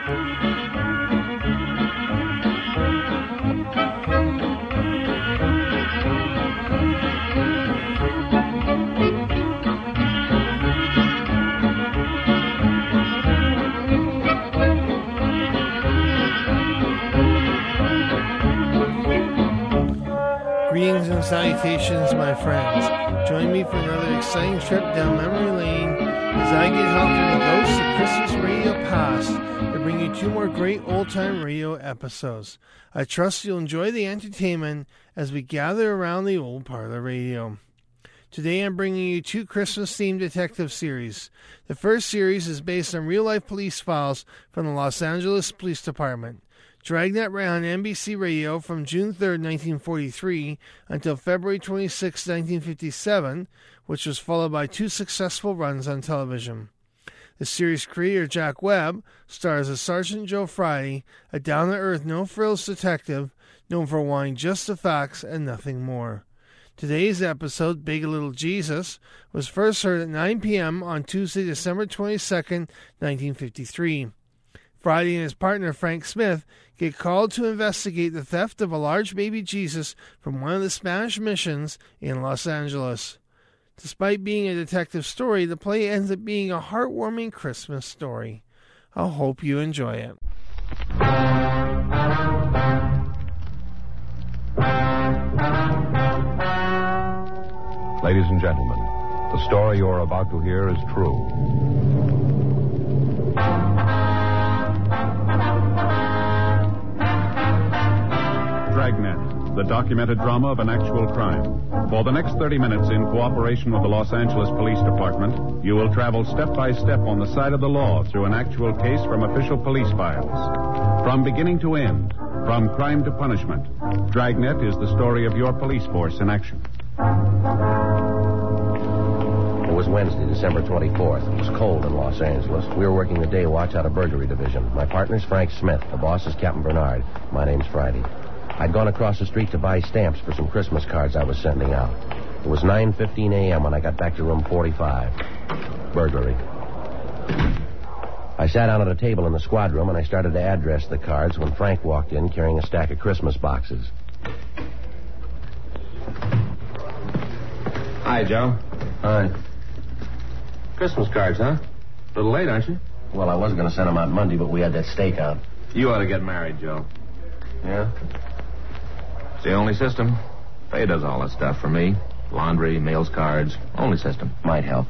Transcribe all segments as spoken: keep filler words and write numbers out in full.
Greetings and salutations, my friends. Join me for another exciting trip down memory lane as I get help from the ghosts of Christmas radio past to bring you two more great old-time radio episodes. I trust you'll enjoy the entertainment as we gather around the old parlor radio. Today I'm bringing you two Christmas-themed detective series. The first series is based on real-life police files from the Los Angeles Police Department. Dragnet ran on N B C Radio from June third, nineteen forty-three until February twenty-sixth, nineteen fifty-seven, which was followed by two successful runs on television. The series creator, Jack Webb, stars as Sergeant Joe Friday, a down-to-earth, no-frills detective known for wanting just the facts and nothing more. Today's episode, Big Little Jesus, was first heard at nine p.m. on Tuesday, December twenty-second, nineteen fifty-three. Friday and his partner, Frank Smith, get called to investigate the theft of a large baby Jesus from one of the Spanish missions in Los Angeles. Despite being a detective story, the play ends up being a heartwarming Christmas story. I hope you enjoy it. Ladies and gentlemen, the story you're about to hear is true. Dragnet, the documented drama of an actual crime. For the next thirty minutes, in cooperation with the Los Angeles Police Department, you will travel step by step on the side of the law through an actual case from official police files. From beginning to end, from crime to punishment, Dragnet is the story of your police force in action. It was Wednesday, December twenty-fourth. It was cold in Los Angeles. We were working the day watch out of Burglary Division. My partner's Frank Smith. The boss is Captain Bernard. My name's Friday. I'd gone across the street to buy stamps for some Christmas cards I was sending out. It was nine fifteen a.m. when I got back to room forty-five. Burglary. I sat down at a table in the squad room and I started to address the cards when Frank walked in carrying a stack of Christmas boxes. Hi, Joe. Hi. Christmas cards, huh? A little late, aren't you? Well, I was going to send them out Monday, but we had that stakeout. You ought to get married, Joe. Yeah? It's the only system. Faye does all that stuff for me. Laundry, mails, cards. Only system. Might help.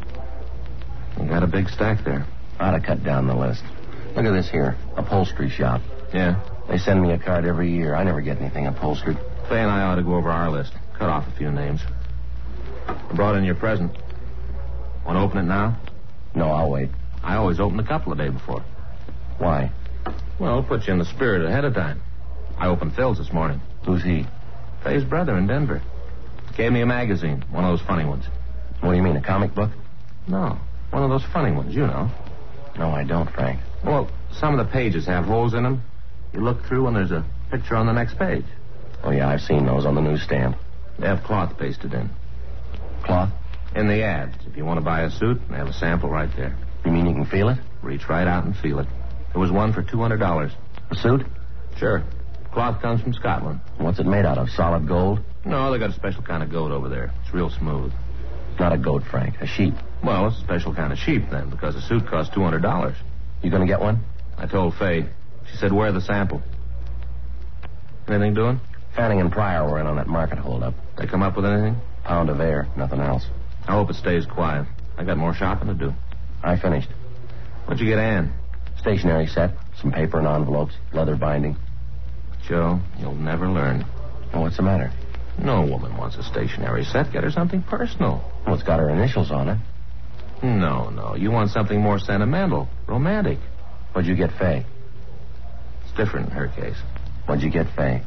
You got a big stack there. Ought to cut down the list. Look at this here. Upholstery shop. Yeah? They send me a card every year. I never get anything upholstered. Faye and I ought to go over our list. Cut off a few names. I brought in your present. Want to open it now? No, I'll wait. I always open a couple a day before. Why? Well, it'll put you in the spirit ahead of time. I opened Phil's this morning. Who's he? Faye's brother in Denver. Gave me a magazine, one of those funny ones. What do you mean, a comic book? No, one of those funny ones, you know. No, I don't, Frank. Well, some of the pages have holes in them. You look through and there's a picture on the next page. Oh, yeah, I've seen those on the newsstand. They have cloth pasted in. Cloth? In the ads. If you want to buy a suit, they have a sample right there. You mean you can feel it? Reach right out and feel it. There was one for two hundred dollars. A suit? Sure. Cloth comes from Scotland. What's it made out of? Solid gold? No, they got a special kind of goat over there. It's real smooth. Not a goat, Frank. A sheep. Well, it's a special kind of sheep, then, because a suit costs two hundred dollars. You gonna get one? I told Faye. She said, wear the sample. Anything doing? Fanning and Pryor were in on that market holdup. They come up with anything? Pound of air. Nothing else. I hope it stays quiet. I got more shopping to do. I finished. What'd you get Ann? Stationery set. Some paper and envelopes. Leather binding. Joe, you'll never learn. Well, what's the matter? No woman wants a stationery set. Get her something personal. Well, it's got her initials on it. No, no. You want something more sentimental, romantic. What'd you get Faye? It's different in her case. What'd you get Faye?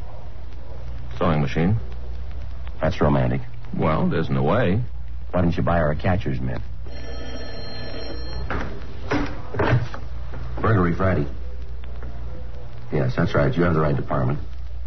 Sewing machine. That's romantic. Well, it isn't a way. Why didn't you buy her a catcher's mitt? Burglary Friday. Yes, that's right. You have the right department.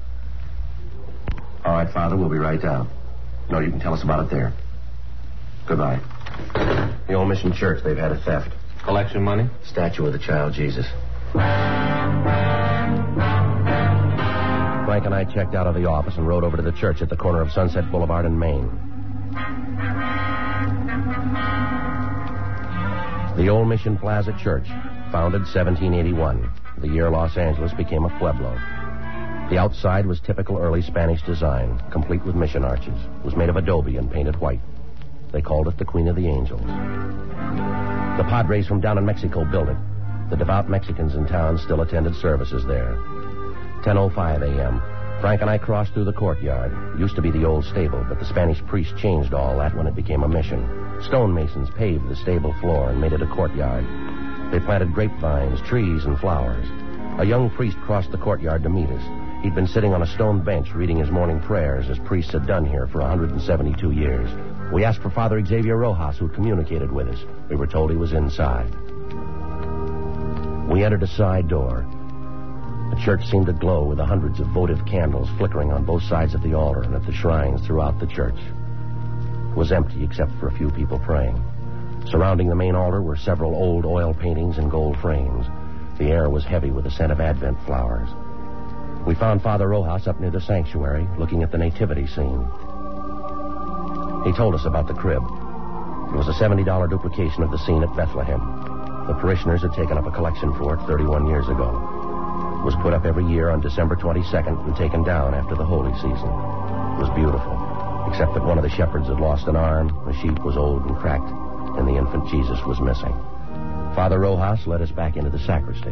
All right, Father, we'll be right down. No, you can tell us about it there. Goodbye. The old mission church, they've had a theft. Collection money? Statue of the child Jesus. Frank and I checked out of the office and rode over to the church at the corner of Sunset Boulevard and Main. The Old Mission Plaza Church, founded seventeen eighty-one, the year Los Angeles became a pueblo. The outside was typical early Spanish design, complete with mission arches. It was made of adobe and painted white. They called it the Queen of the Angels. The Padres from down in Mexico built it. The devout Mexicans in town still attended services there. ten oh five a.m., Frank and I crossed through the courtyard. It used to be the old stable, but the Spanish priest changed all that when it became a mission. Stonemasons paved the stable floor and made it a courtyard. They planted grapevines, trees, and flowers. A young priest crossed the courtyard to meet us. He'd been sitting on a stone bench reading his morning prayers, as priests had done here for one hundred seventy-two years. We asked for Father Xavier Rojas, who'd communicated with us. We were told he was inside. We entered a side door. The church seemed to glow with the hundreds of votive candles flickering on both sides of the altar and at the shrines throughout the church. It was empty except for a few people praying. Surrounding the main altar were several old oil paintings in gold frames. The air was heavy with the scent of Advent flowers. We found Father Rojas up near the sanctuary, looking at the nativity scene. He told us about the crib. It was a seventy dollar duplication of the scene at Bethlehem. The parishioners had taken up a collection for it thirty-one years ago. It was put up every year on December twenty-second and taken down after the holy season. It was beautiful, except that one of the shepherds had lost an arm, the sheep was old and cracked, and the infant Jesus was missing. Father Rojas led us back into the sacristy.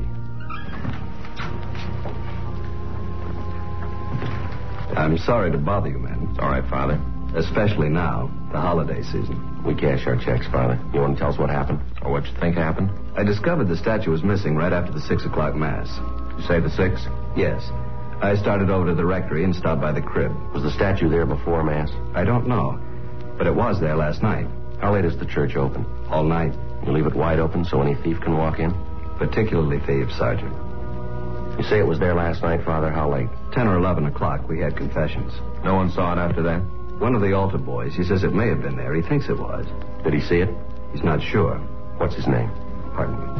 I'm sorry to bother you, men. It's all right, Father. Especially now, the holiday season. We cash our checks, Father. You want to tell us what happened? Or what you think happened? I discovered the statue was missing right after the six o'clock mass. You say the six? Yes. I started over to the rectory and stopped by the crib. Was the statue there before Mass? I don't know, but it was there last night. How late is the church open? All night. You leave it wide open so any thief can walk in? Particularly thieves, Sergeant. You say it was there last night, Father? How late? Ten or eleven o'clock, we had confessions. No one saw it after that? One of the altar boys, he says it may have been there. He thinks it was. Did he see it? He's not sure. What's his name? Pardon me.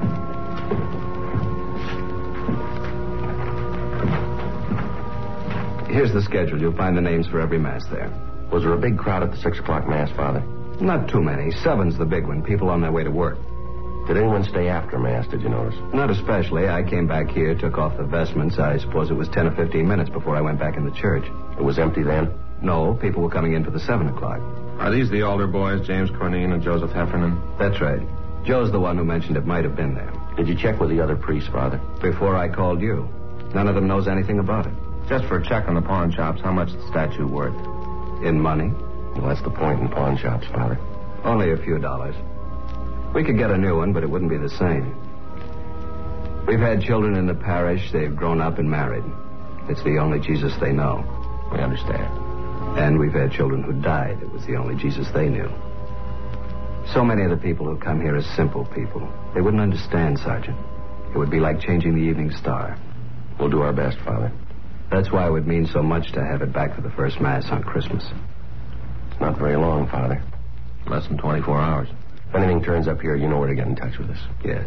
Here's the schedule. You'll find the names for every mass there. Was there a big crowd at the six o'clock Mass, Father? Not too many. Seven's the big one. People on their way to work. Did anyone stay after Mass, did you notice? Not especially. I came back here, took off the vestments. I suppose it was ten or fifteen minutes before I went back in the church. It was empty then? No, people were coming in for the seven o'clock. Are these the altar boys, James Cornine and Joseph Heffernan? That's right. Joe's the one who mentioned it might have been there. Did you check with the other priests, Father? Before I called you. None of them knows anything about it. Just for a check on the pawn shops, how much is the statue worth? In money? Well, that's the point in pawn shops, Father. Only a few dollars. We could get a new one, but it wouldn't be the same. We've had children in the parish. They've grown up and married. It's the only Jesus they know. We understand. And we've had children who died. It was the only Jesus they knew. So many of the people who come here are simple people. They wouldn't understand, Sergeant. It would be like changing the evening star. We'll do our best, Father. That's why it would mean so much to have it back for the first Mass on Christmas. It's not very long, Father. Less than twenty-four hours. If anything turns up here, you know where to get in touch with us. Yes.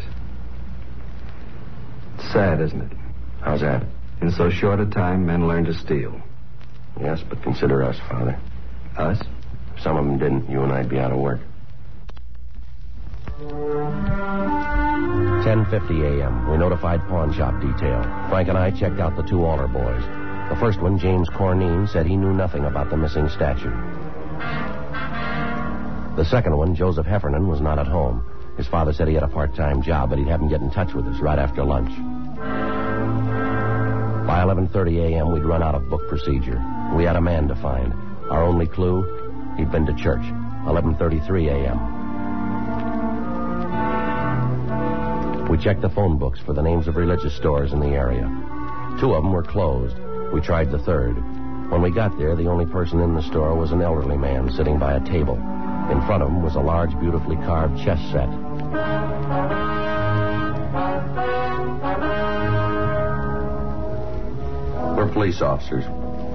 It's sad, isn't it? How's that? In so short a time, men learn to steal. Yes, but consider us, Father. Us? If some of them didn't, you and I'd be out of work. ten fifty a.m. We notified pawn shop detail. Frank and I checked out the two altar boys. The first one, James Cornine, said he knew nothing about the missing statue. The second one, Joseph Heffernan, was not at home. His father said he had a part-time job, but he'd have him get in touch with us right after lunch. By eleven thirty a.m., we'd run out of book procedure. We had a man to find. Our only clue, he'd been to church. eleven thirty-three a.m. We checked the phone books for the names of religious stores in the area. Two of them were closed. We tried the third. When we got there, the only person in the store was an elderly man sitting by a table. In front of him was a large, beautifully carved chess set. We're police officers.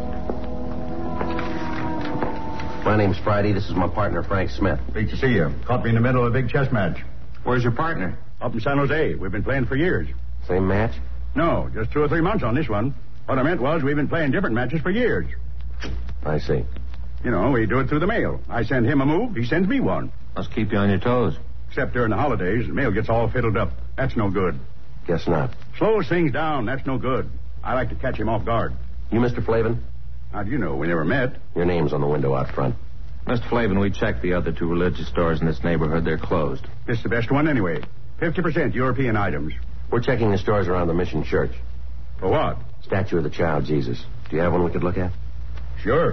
My name's Friday. This is my partner, Frank Smith. Great to see you. Caught me in the middle of a big chess match. Where's your partner? Up in San Jose. We've been playing for years. Same match? No, just two or three months on this one. What I meant was we've been playing different matches for years. I see. You know, we do it through the mail. I send him a move, he sends me one. Must keep you on your toes. Except during the holidays, the mail gets all fiddled up. That's no good. Guess not. Slows things down, that's no good. I like to catch him off guard. You Mister Flavin? How do you know? We never met. Your name's on the window out front. Mister Flavin, we checked the other two religious stores in this neighborhood. They're closed. This is the best one anyway. fifty percent European items. We're checking the stores around the Mission Church. For what? Statue of the Child Jesus. Do you have one we could look at? Sure.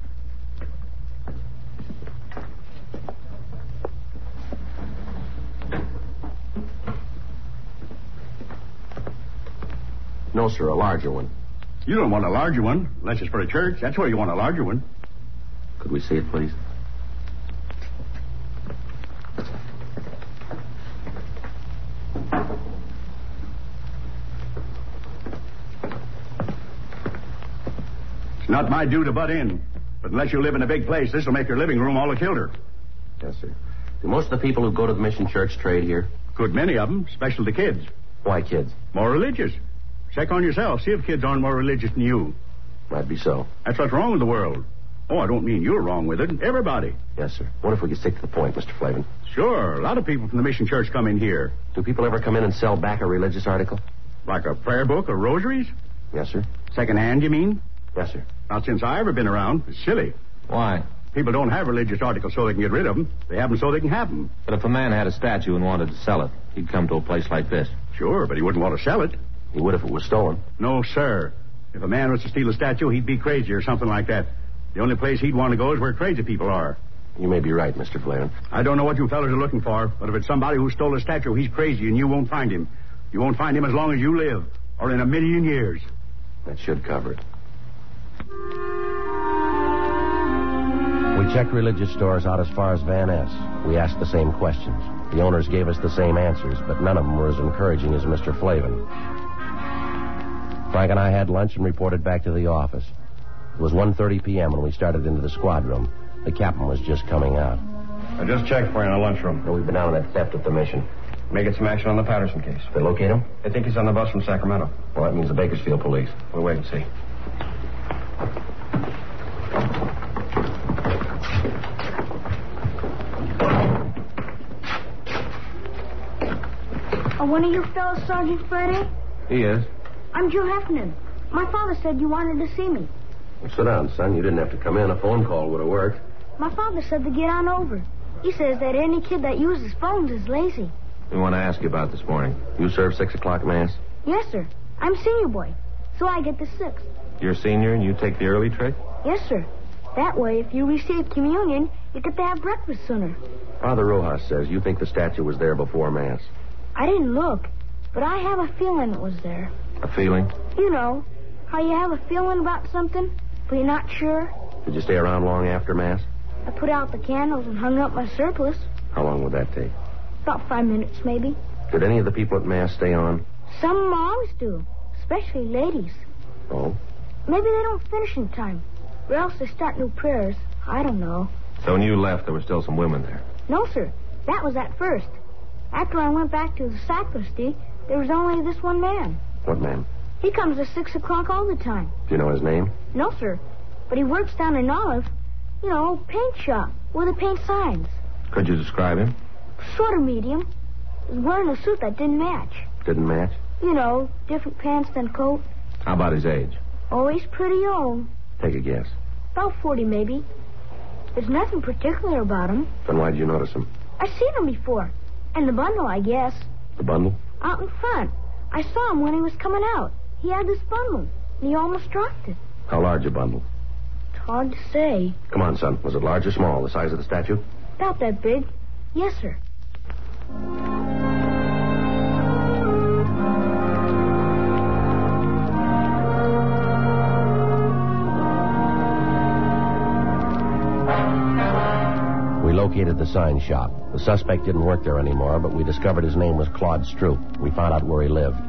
No, sir, a larger one. You don't want a larger one, unless it's for a church. That's where you want a larger one. Could we see it, please? It's not my due to butt in. But unless you live in a big place, this will make your living room all the kilter. Yes, sir. Do most of the people who go to the Mission Church trade here? Good many of them, especially the kids. Why kids? More religious. Check on yourself. See if kids aren't more religious than you. Might be so. That's what's wrong with the world. Oh, I don't mean you're wrong with it. Everybody. Yes, sir. What if we could stick to the point, Mister Flavin? Sure. A lot of people from the Mission Church come in here. Do people ever come in and sell back a religious article? Like a prayer book or rosaries? Yes, sir. Second hand, you mean? Yes, sir. Not since I ever been around. It's silly. Why? People don't have religious articles so they can get rid of them. They have them so they can have them. But if a man had a statue and wanted to sell it, he'd come to a place like this. Sure, but he wouldn't want to sell it. He would if it was stolen. No, sir. If a man was to steal a statue, he'd be crazy or something like that. The only place he'd want to go is where crazy people are. You may be right, Mister Flavin. I don't know what you fellas are looking for, but if it's somebody who stole a statue, he's crazy and you won't find him. You won't find him as long as you live, or in a million years. That should cover it. We checked religious stores out as far as Van Ness. We asked the same questions. The owners gave us the same answers, but none of them were as encouraging as Mister Flavin. Frank and I had lunch and reported back to the office. It was one thirty p.m. when we started into the squad room. The captain was just coming out. I just checked for you in the lunchroom. Well, we've been out on that theft at the mission. Making some action on the Patterson case. They locate him? I think he's on the bus from Sacramento. Well, that means the Bakersfield police. We'll wait and see. Are one of your fellows Sergeant Friday? He is. I'm Joe Heffernan. My father said you wanted to see me. Well, sit down, son. You didn't have to come in. A phone call would have worked. My father said to get on over. He says that any kid that uses phones is lazy. We want to ask you about this morning. You serve six o'clock mass? Yes, sir. I'm senior boy, so I get the sixth. You're a senior and you take the early trick? Yes, sir. That way, if you receive communion, you get to have breakfast sooner. Father Rojas says you think the statue was there before mass. I didn't look, but I have a feeling it was there. A feeling? You know, how you have a feeling about something, but you're not sure. Did you stay around long after mass? I put out the candles and hung up my surplice. How long would that take? About five minutes, maybe. Did any of the people at mass stay on? Some always do, especially ladies. Oh? Maybe they don't finish in time, or else they start new prayers. I don't know. So when you left, there were still some women there? No, sir. That was at first. After I went back to the sacristy, there was only this one man. What man? He comes at six o'clock all the time. Do you know his name? No, sir. But he works down in Olive. You know, paint shop, where they paint signs. Could you describe him? Sort of medium. He was wearing a suit that didn't match. Didn't match? You know, different pants than coat. How about his age? Oh, he's pretty old. Take a guess. About forty, maybe. There's nothing particular about him. Then why'd you notice him? I've seen him before. And the bundle, I guess. The bundle? Out in front. I saw him when he was coming out. He had this bundle, and he almost dropped it. How large a bundle? It's hard to say. Come on, son. Was it large or small? The size of the statue? About that big. Yes, sir. We located the sign shop. The suspect didn't work there anymore, but we discovered his name was Claude Stroop. We found out where he lived.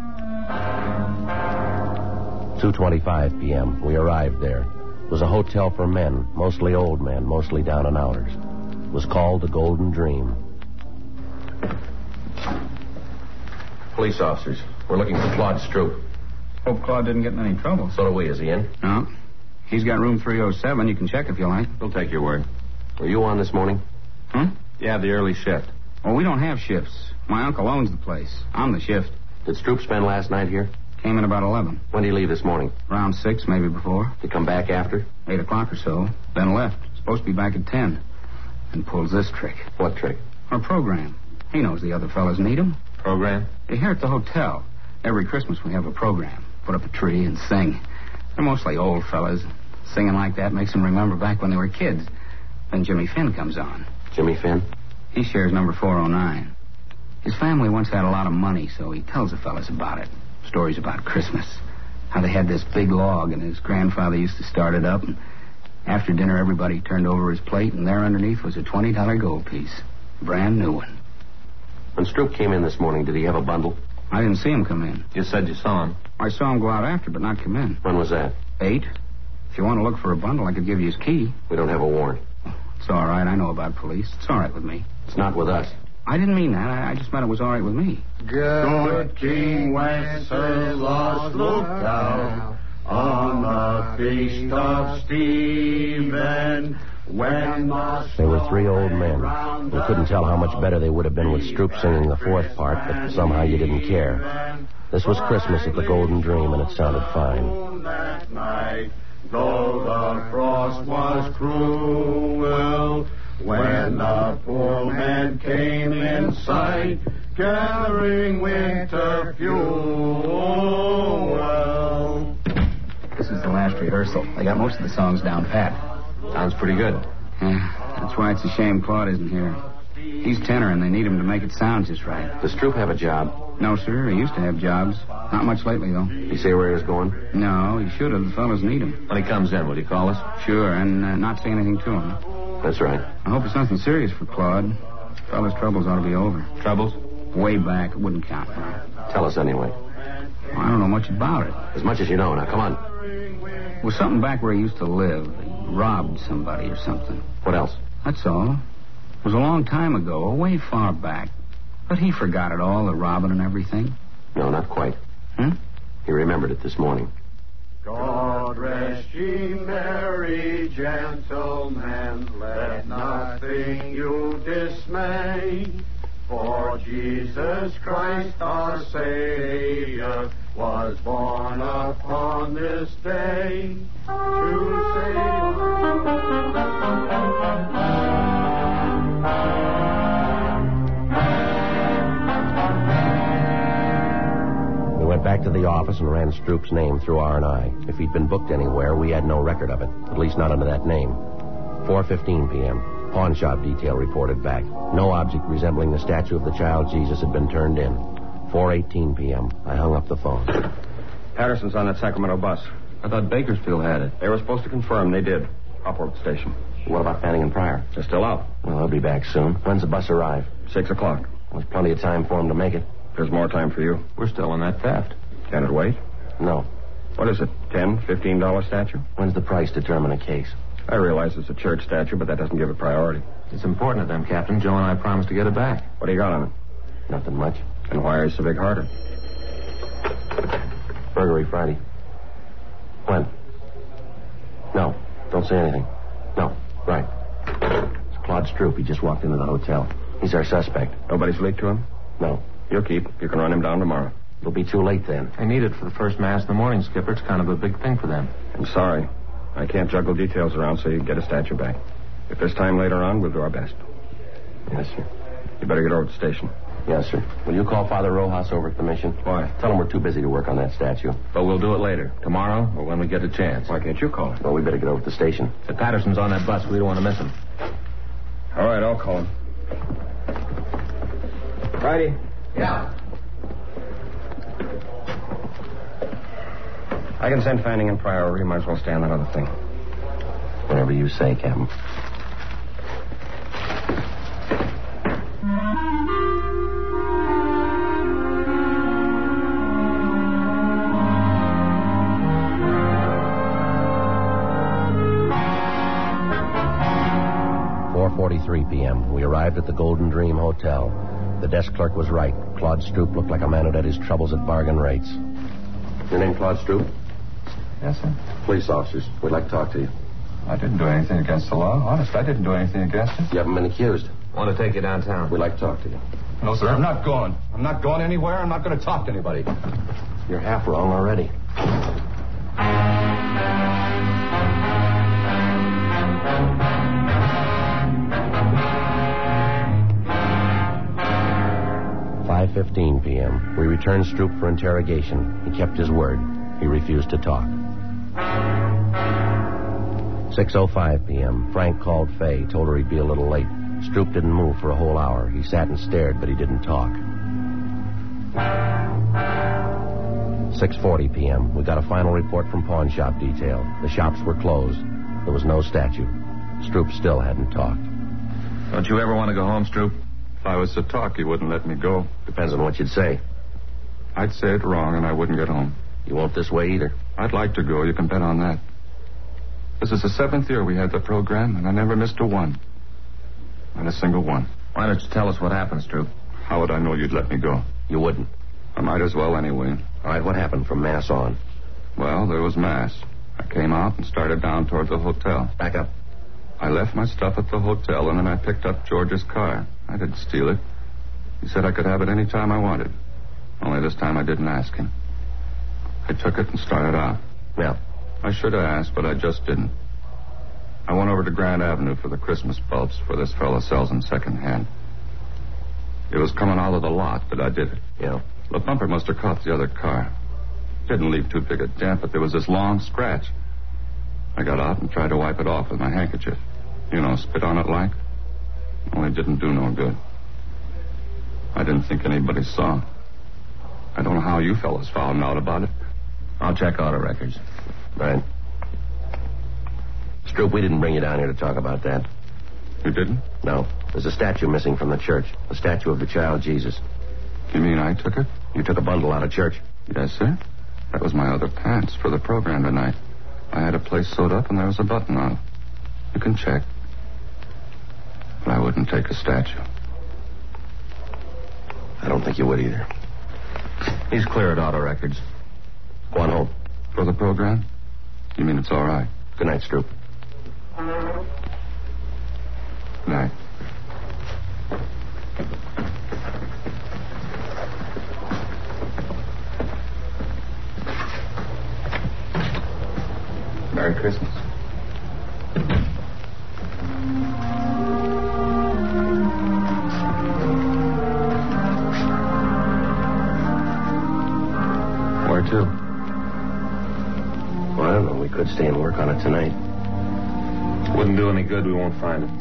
two twenty-five p.m. We arrived there. It was a hotel for men, mostly old men, mostly down and outers. It was called the Golden Dream. Police officers. We're looking for Claude Stroop. Hope Claude didn't get in any trouble. So do we. Is he in? No. He's got room three oh seven. You can check if you like. We'll take your word. Were you on this morning? Hmm? Yeah, the early shift. Well, we don't have shifts. My uncle owns the place. I'm the shift. Did Stroop spend last night here? Came in about eleven. When did he leave this morning? Around six, maybe before. Did he come back after? Eight o'clock or so. Then left. Supposed to be back at ten. And pulls this trick. What trick? Our program. He knows the other fellas need him. Program? Here at the hotel. Every Christmas we have a program. Put up a tree and sing. They're mostly old fellas. Singing like that makes them remember back when they were kids. Then Jimmy Finn comes on. Jimmy Finn? He shares number four oh nine. His family once had a lot of money, so he tells the fellas about it. Stories about Christmas. How they had this big log, and his grandfather used to start it up, and after dinner everybody turned over his plate, and there underneath was a twenty dollar gold piece. Brand new one. When Stroop came in this morning, did he have a bundle? I didn't see him come in. You said you saw him. I saw him go out after, but not come in. When was that? Eight. If you want to look for a bundle, I could give you his key. We don't have a warrant. It's all right. I know about police. It's all right with me. It's not with us. I didn't mean that. I, I just meant it was all right with me. Good King Wenceslas looked down on the feast of Stephen. When the They were three old men. You couldn't tell how much better they would have been with Stroop singing the fourth part, but somehow you didn't care. This was Christmas at the Golden Dream, and it sounded fine. That night, though the frost was cruel, when the poor man came in sight, gathering winter fuel. This is the last rehearsal. I got most of the songs down pat. Sounds pretty good. Yeah, that's why it's a shame Claude isn't here. He's tenor, and they need him to make it sound just right. Does Stroop have a job? No, sir. He used to have jobs. Not much lately, though. Did he say where he was going? No, he should have. The fellas need him. When he comes in, will you call us? Sure, and uh, not say anything to him. That's right. I hope it's nothing serious for Claude. Fella's troubles ought to be over. Troubles? Way back, it wouldn't count for him. Tell us anyway. Well, I don't know much about it. As much as you know. Now, come on. It was something back where he used to live. He robbed somebody or something. What else? That's all. It was a long time ago, way far back. But he forgot it all, the robbing and everything. No, not quite. Hmm? He remembered it this morning. God rest ye merry gentlemen, let nothing you dismay. For Jesus Christ our Savior was born upon this day to save. We went back to the office and ran Stroop's name through R and I. If he'd been booked anywhere, we had no record of it, at least not under that name. four fifteen p.m. Pawn shop detail reported back. No object resembling the statue of the child Jesus had been turned in. four eighteen p.m. I hung up the phone. Patterson's on that Sacramento bus. I thought Bakersfield had it. They were supposed to confirm. They did. Upward station. What about Fanning and Pryor? They're still out. Well, they'll be back soon. When's the bus arrive? Six o'clock. There's plenty of time for them to make it. There's more time for you. We're still in that theft. Can it wait? No. What is it, ten, fifteen dollar statue? When's the price determine a case? I realize it's a church statue, but that doesn't give it priority. It's important to them, Captain. Joe and I promised to get it back. What do you got on it? Nothing much. And why are you so big-hearted? Burglary Friday. When? No. Don't say anything. No. Right. It's Claude Stroop. He just walked into the hotel. He's our suspect. Nobody's leaked to him? No. You'll keep. You can run him down tomorrow. It'll be too late then. They need it for the first mass in the morning, Skipper. It's kind of a big thing for them. I'm sorry. I can't juggle details around so you can get a statue back. If there's time later on, we'll do our best. Yes, sir. You better get over to the station. Yes, sir. Will you call Father Rojas over at the mission? Why? Tell him we're too busy to work on that statue. But we'll do it later. Tomorrow or when we get a chance. Why can't you call him? Well, we better get over to the station. If Patterson's on that bus, we don't want to miss him. All right, I'll call him. Friday. Yeah. I can send Fanning and Pryor over. You might as well stay on that other thing. Whatever you say, Captain. four forty-three p.m. We arrived at the Golden Dream Hotel. The desk clerk was right. Claude Stroop looked like a man who'd had his troubles at bargain rates. Your name Claude Stroop? Yes, sir. Police officers. We'd like to talk to you. I didn't do anything against the law. Honest, I didn't do anything against it. You haven't been accused. Want to take you downtown? We'd like to talk to you. No, sir, I'm not going. I'm not going anywhere. I'm not going to talk to anybody. You're half wrong already. five fifteen p.m. We returned Stroop for interrogation. He kept his word. He refused to talk. six oh five p.m. Frank called Faye, told her he'd be a little late. Stroop didn't move for a whole hour. He sat and stared, but he didn't talk. six forty p.m. We got a final report from pawn shop detail. The shops were closed. There was no statue. Stroop still hadn't talked. Don't you ever want to go home, Stroop? If I was to talk, he wouldn't let me go. Depends on what you'd say. I'd say it wrong, and I wouldn't get home. You won't this way either. I'd like to go. You can bet on that. This is the seventh year we had the program, and I never missed a one. Not a single one. Why don't you tell us what happened, Stroop? How would I know you'd let me go? You wouldn't. I might as well anyway. All right, what happened from Mass on? Well, there was Mass. I came out and started down toward the hotel. Back up. I left my stuff at the hotel, and then I picked up George's car. I didn't steal it. He said I could have it any time I wanted. Only this time I didn't ask him. I took it and started out. Yeah. I should have asked, but I just didn't. I went over to Grand Avenue for the Christmas bulbs, for this fellow sells them secondhand. It was coming out of the lot that I did it. Yeah. The bumper must have caught the other car. Didn't leave too big a dent, but there was this long scratch. I got out and tried to wipe it off with my handkerchief. You know, spit on it like. Only didn't do no good. I didn't think anybody saw. I don't know how you fellas found out about it. I'll check auto records. Right. Stroop, we didn't bring you down here to talk about that. You didn't? No. There's a statue missing from the church. The statue of the child Jesus. You mean I took it? You took a bundle out of church? Yes, sir. That was my other pants for the program tonight. I had a place sewed up and there was a button on it. You can check. But I wouldn't take a statue. I don't think you would either. He's clear at auto records. Go on home. For the program? You mean it's all right? Good night, Stroop. Good night. Merry Christmas. Where to? Well, I don't know. We could stay and work on it tonight. Wouldn't do any good. We won't find it.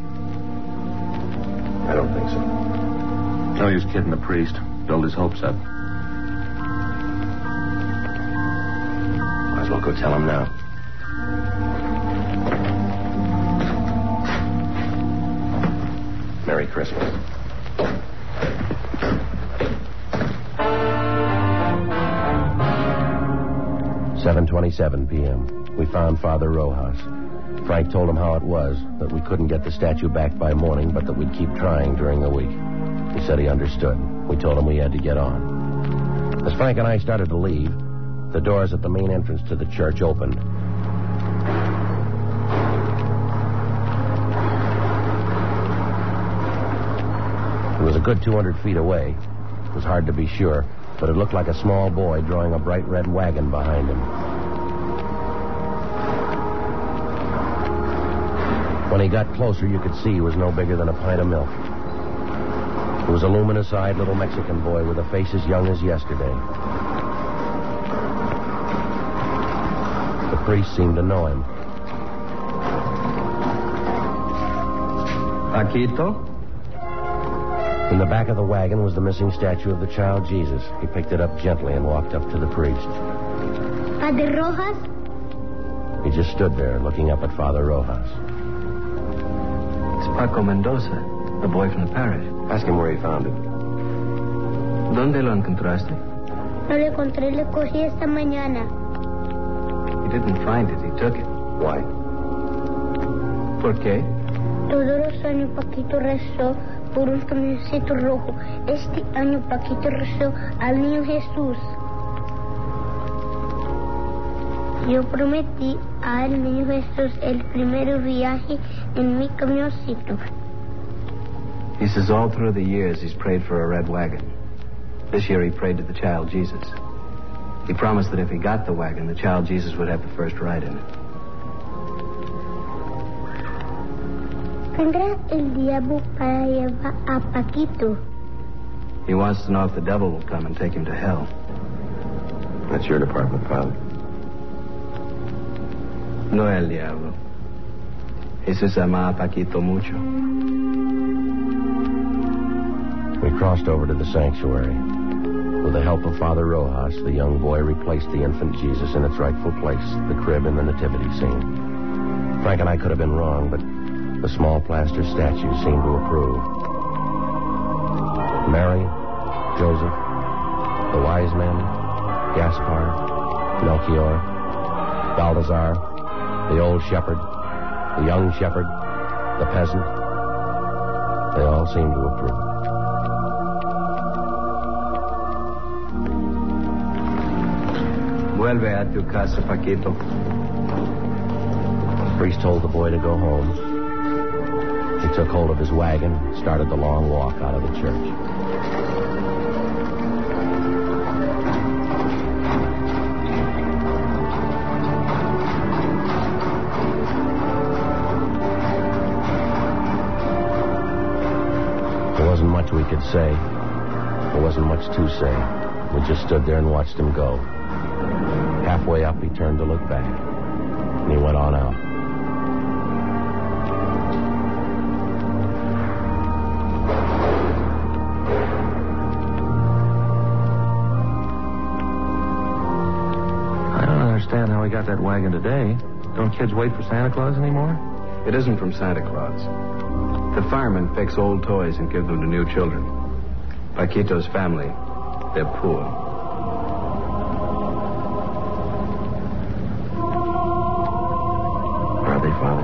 I don't think so. No use kidding the priest. Build his hopes up. Might as well go tell him now. Merry Christmas. seven twenty-seven p.m. We found Father Rojas. Frank told him how it was, that we couldn't get the statue back by morning, but that we'd keep trying during the week. He said he understood. We told him we had to get on. As Frank and I started to leave, the doors at the main entrance to the church opened. It was a good two hundred feet away. It was hard to be sure, but it looked like a small boy drawing a bright red wagon behind him. When he got closer, you could see he was no bigger than a pint of milk. He was a luminous-eyed little Mexican boy with a face as young as yesterday. The priest seemed to know him. Paquito? In the back of the wagon was the missing statue of the child Jesus. He picked it up gently and walked up to the priest. Father Rojas? He just stood there looking up at Father Rojas. It's Paco Mendoza, the boy from the parish. Ask him where he found it. ¿Dónde lo encontraste? No lo encontré, le cogí esta mañana. He didn't find it, he took it. Why? ¿Por qué? Todos los años Paquito rezó por un camioncito rojo. Este año Paquito rezó al niño Jesús. Yo prometí al niño Jesús el primer viaje en mi camioncito. He says all through the years he's prayed for a red wagon. This year he prayed to the child Jesus. He promised that if he got the wagon, the child Jesus would have the first ride in it. ¿Tendrá el diablo para llevar a Paquito? He wants to know if the devil will come and take him to hell. That's your department, Father. No el diablo. Jesús ama a Paquito mucho. We crossed over to the sanctuary. With the help of Father Rojas, the young boy replaced the infant Jesus in its rightful place, the crib in the nativity scene. Frank and I could have been wrong, but the small plaster statue seemed to approve. Mary, Joseph, the wise men, Gaspar, Melchior, Balthazar, the old shepherd, the young shepherd, the peasant, they all seemed to approve. Vuelve a tu casa, Paquito. The priest told the boy to go home. He took hold of his wagon, started the long walk out of the church. There wasn't much we could say. There wasn't much to say. We just stood there and watched him go. Halfway up, he turned to look back, and he went on out. I don't understand how we got that wagon today. Don't kids wait for Santa Claus anymore? It isn't from Santa Claus. The firemen fix old toys and give them to new children. Paquito's family, they're poor. Father.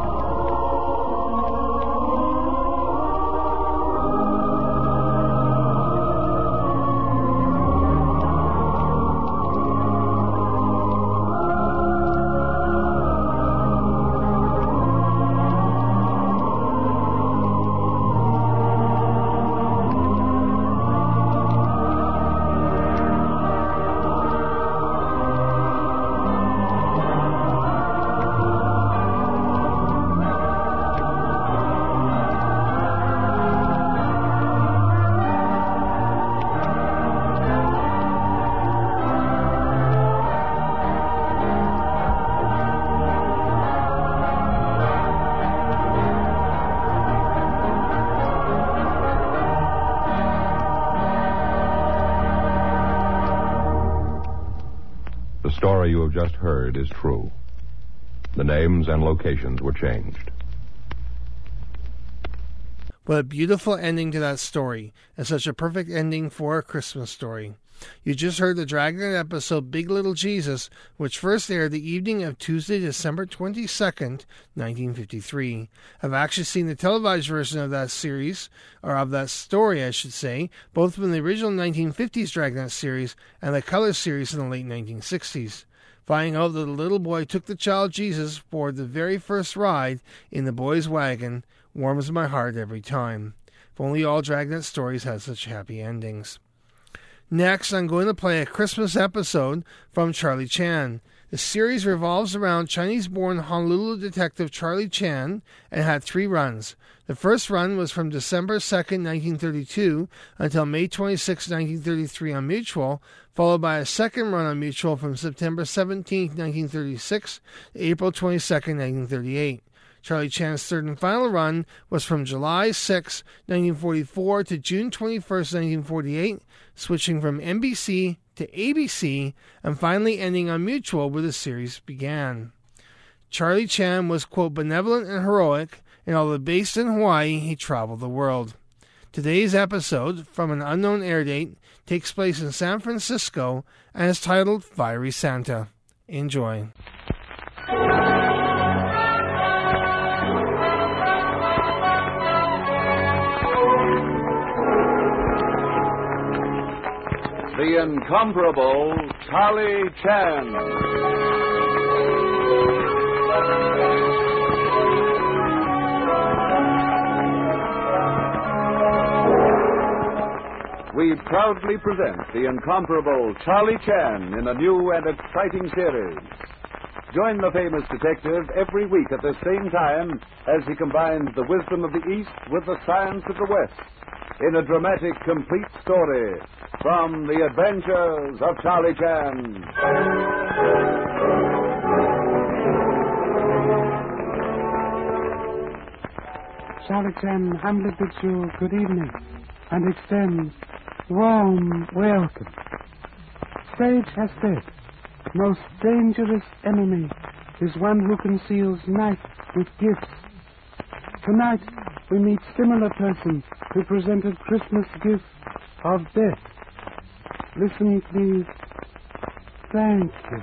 The story you have just heard is true. The names and locations were changed. What a beautiful ending to that story, and such a perfect ending for a Christmas story. You just heard the Dragnet episode Big Little Jesus, which first aired the evening of Tuesday, December twenty-second, nineteen fifty-three. I've actually seen the televised version of that series, or of that story, I should say, both from the original nineteen fifties Dragnet series and the color series in the late nineteen sixties. Finding out that the little boy took the child Jesus for the very first ride in the boy's wagon warms my heart every time. If only all Dragnet stories had such happy endings. Next, I'm going to play a Christmas episode from Charlie Chan. The series revolves around Chinese-born Honolulu detective Charlie Chan and had three runs. The first run was from December second, nineteen thirty-two until May twenty-sixth, nineteen thirty-three on Mutual, followed by a second run on Mutual from September seventeenth, nineteen thirty-six to April twenty-second, nineteen thirty-eight. Charlie Chan's third and final run was from July sixth, nineteen forty-four to June twenty-first, nineteen forty-eight, switching from N B C to A B C and finally ending on Mutual where the series began. Charlie Chan was, quote, benevolent and heroic, and although based in Hawaii, he traveled the world. Today's episode, from an unknown air date, takes place in San Francisco and is titled Fiery Santa. Enjoy. the incomparable Charlie Chan. We proudly present the incomparable Charlie Chan in a new and exciting series. Join the famous detective every week at the same time as he combines the wisdom of the East with the science of the West in a dramatic, complete story from The Adventures of Charlie Chan. Charlie Chan humbly bids you good evening and extends warm welcome. Sage has said, most dangerous enemy is one who conceals night with gifts. Tonight we meet similar person who presented Christmas gift of death. Listen, please. Thank you.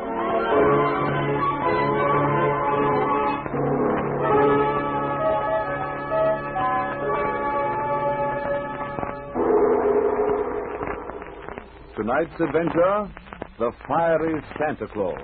Tonight's adventure, The Fiery Santa Claus.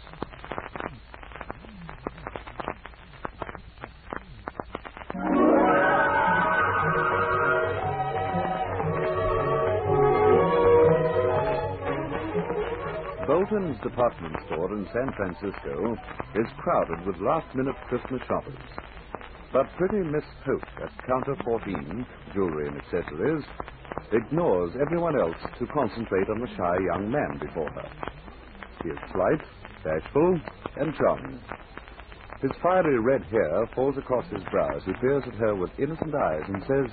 Bolton's department store in San Francisco is crowded with last-minute Christmas shoppers. But pretty Miss Hope at counter fourteen, jewelry and accessories, ignores everyone else to concentrate on the shy young man before her. He is slight, bashful, and charming. His fiery red hair falls across his brow as he peers at her with innocent eyes and says,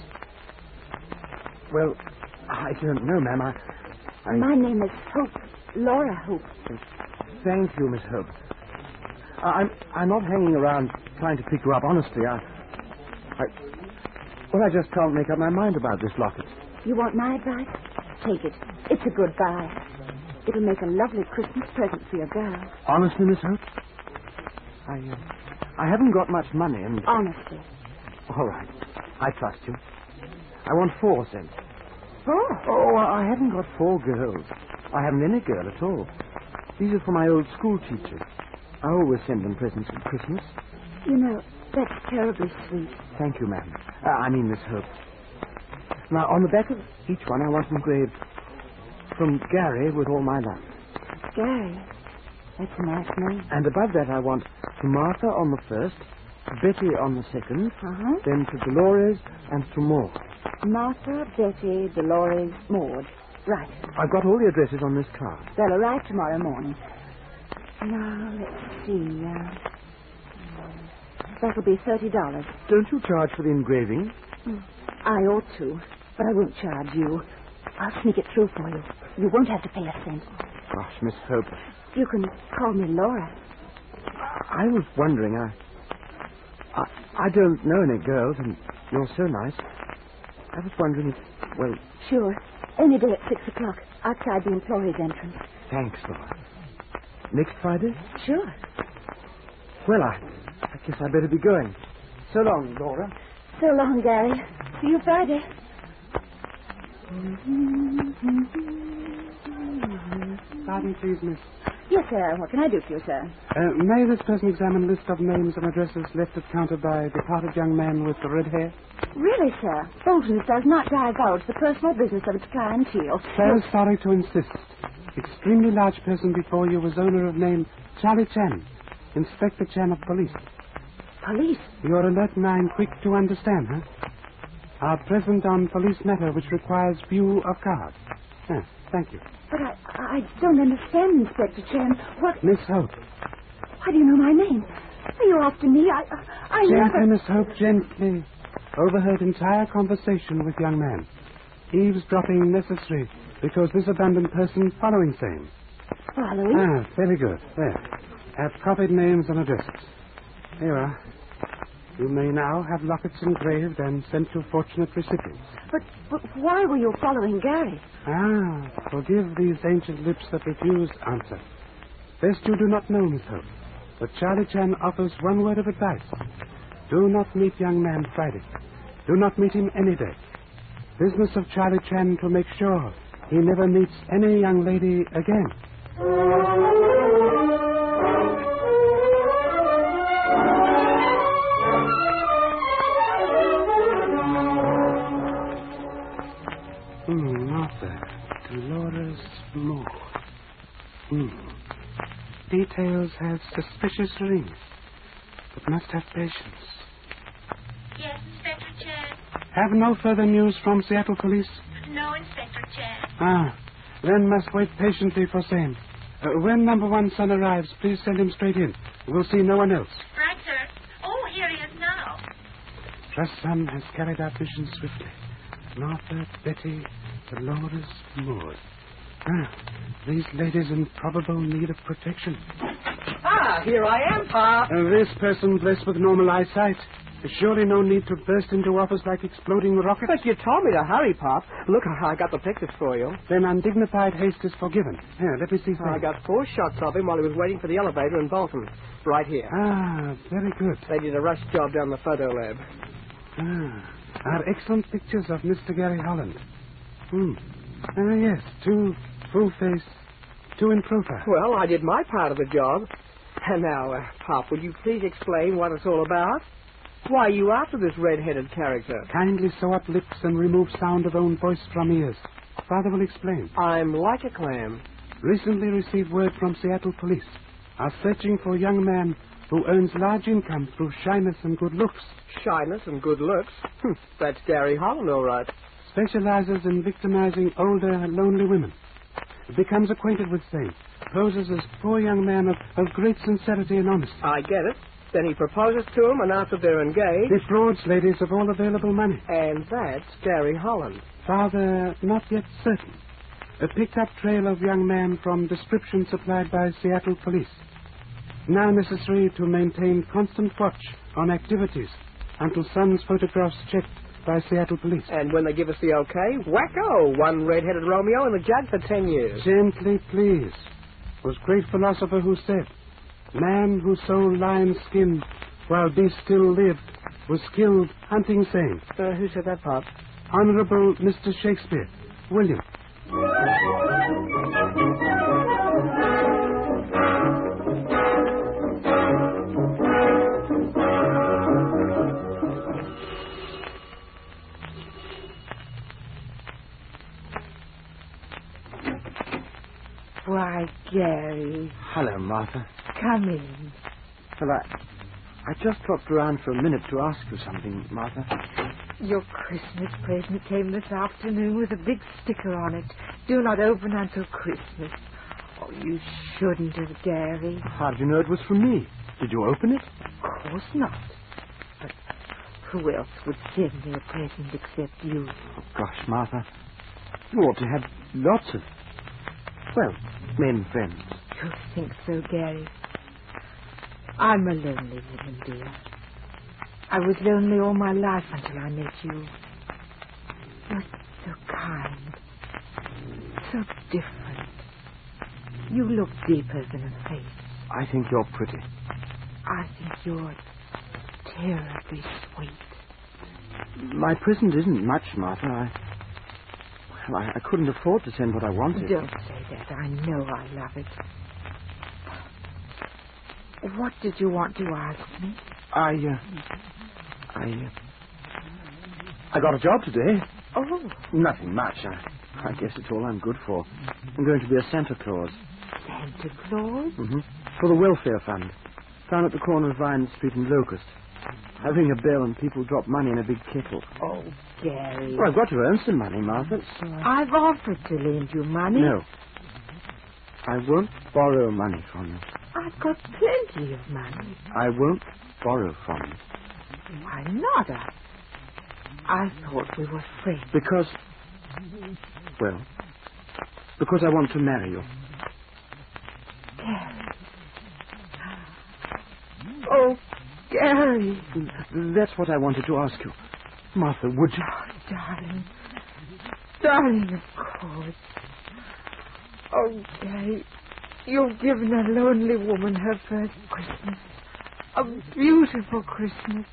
Well, I don't know, ma'am. I, I... My name is Hope. Laura Hope. Thank you, Miss Hope. I, I'm, I'm not hanging around trying to pick you up, honestly. I, I... Well, I just can't make up my mind about this locket. You want my advice? Take it. It's a good buy. It'll make a lovely Christmas present for your girl. Honestly, Miss Hope? I, uh, I haven't got much money and... Honestly. All right. I trust you. I want four cents. Four? Oh, I haven't got four girls. I haven't any girl at all. These are for my old school teachers. I always send them presents at Christmas. You know, that's terribly sweet. Thank you, ma'am. Uh, I mean, Miss Hope. Now, on the back of each one, I want engraved, from Gary with all my love. Gary? That's a nice name. And above that, I want to Martha on the first, to Betty on the second, uh-huh. then to Dolores and to Maud. Martha, Betty, Dolores, Maud. Right. I've got all the addresses on this card. They'll arrive tomorrow morning. Now, let's see. Uh, that'll be thirty dollars. Don't you charge for the engraving? Mm. I ought to, but I won't charge you. I'll sneak it through for you. You won't have to pay a cent. Gosh, Miss Hope. You can call me Laura. I was wondering, I... I, I don't know any girls, and you're so nice. I was wondering if, well... Sure. Any day at six o'clock, outside the employee's entrance. Thanks, Laura. Next Friday? Sure. Well, I, I guess I better be going. So long, Laura. So long, Gary. See you Friday. Pardon, please, miss. Yes, sir. What can I do for you, sir? Uh, may this person examine list of names and addresses left at counter by departed young man with the red hair? Really, sir? Bolton's does not divulge the personal business of its clientele. So sorry to insist. Extremely large person before you was owner of name Charlie Chan, Inspector Chan of Police. Police? You're alert and quick to understand, huh? Are present on police matter which requires view of card. Yes, thank you. But I, I don't understand, Inspector Chan. What... Miss Hope. Why do you know my name? Are you after me? I, I, I gently, never... Miss Hope, gently. Overheard entire conversation with young man. Eavesdropping necessary because this abandoned person following same. Following? Ah, very good. There. Have copied names and addresses. Here you are. You may now have lockets engraved and sent to fortunate recipients. But, but why were you following Gary? Ah, forgive these ancient lips that refuse answer. Best you do not know, Miss Hope, but Charlie Chan offers one word of advice. Do not meet young man Friday. Do not meet him any day. Business of Charlie Chan to make sure he never meets any young lady again. Hmm, Martha. Dolores Moore. Hmm. Details have suspicious rings, but must have patience. Yes, Inspector Chad. Have no further news from Seattle Police? No, Inspector Chad. Ah, then must wait patiently for same. Uh, when number one son arrives, please send him straight in. We'll see no one else. Right, sir. Oh, here he is now. Trust son has carried out mission swiftly. Martha, Betty, Dolores Moore. Ah, these ladies in probable need of protection. Ah, here I am, Pa. Uh, this person blessed with normal eyesight. There's surely no need to burst into office like exploding rockets. But you told me to hurry, Pop. Look, I got the pictures for you. Then undignified haste is forgiven. Here, let me see. I got four shots of him while he was waiting for the elevator in Bolton. Right here. Ah, very good. They did a rush job down the photo lab. Ah, are excellent pictures of Mister Gary Holland. Hmm. Ah, yes, two full face, two in profile. Well, I did my part of the job. And now, uh, Pop, would you please explain what it's all about? Why are you after this red-headed character? Kindly sew up lips and remove sound of own voice from ears. Father will explain. I'm like a clam. Recently received word from Seattle Police. Are searching for a young man who earns large income through shyness and good looks. Shyness and good looks? Hm, that's Gary Holland, all right. Specializes in victimizing older, lonely women. Becomes acquainted with same. Poses as poor young man of, of great sincerity and honesty. I get it. Then he proposes to them, and after they're engaged... Defrauds ladies of all available money. And that's Gary Holland. Father, not yet certain. A picked-up trail of young man from description supplied by Seattle Police. Now necessary to maintain constant watch on activities until son's photographs checked by Seattle Police. And when they give us the okay, wacko! One red-headed Romeo in the jug for ten years. Gently, please. Was great philosopher who said, man who sold lion's skin while beast still lived was killed hunting same. Uh, who said that, Pop? Honorable Mister Shakespeare. William. Why, Gary. Hello, Martha. Come in. Well, I, I just dropped around for a minute to ask you something, Martha. Your Christmas present came this afternoon with a big sticker on it. Do not open until Christmas. Oh, you shouldn't have, Gary. How did you know it was from me? Did you open it? Of course not. But who else would send me a present except you? Oh, gosh, Martha. You ought to have lots of... Well, men friends. You think so, Gary? I'm a lonely woman, dear. I was lonely all my life until I met you. You're so kind. So different. You look deeper than a face. I think you're pretty. I think you're terribly sweet. My present isn't much, Martha. I... Well, I, I couldn't afford to send what I wanted. Don't say that. I know I love it. What did you want to ask me? I, uh... I, uh... I got a job today. Oh. Nothing much. I, I guess it's all I'm good for. I'm going to be a Santa Claus. Santa Claus? Mm-hmm. For the welfare fund. Down at the corner of Vine Street and Locust. I ring a bell and people drop money in a big kettle. Oh, Gary. Well, I've got to earn some money, Martha. So I... I've offered to lend you money. No. I won't borrow money from you. I've got plenty of money. I won't borrow from you. Why not? I, I thought we were friends. Because... Well, because I want to marry you. Gary. Oh, Gary. That's what I wanted to ask you. Martha, would you... Oh, darling. Darling, of course. Oh, Gary, you've given a lonely woman her first Christmas. A beautiful Christmas.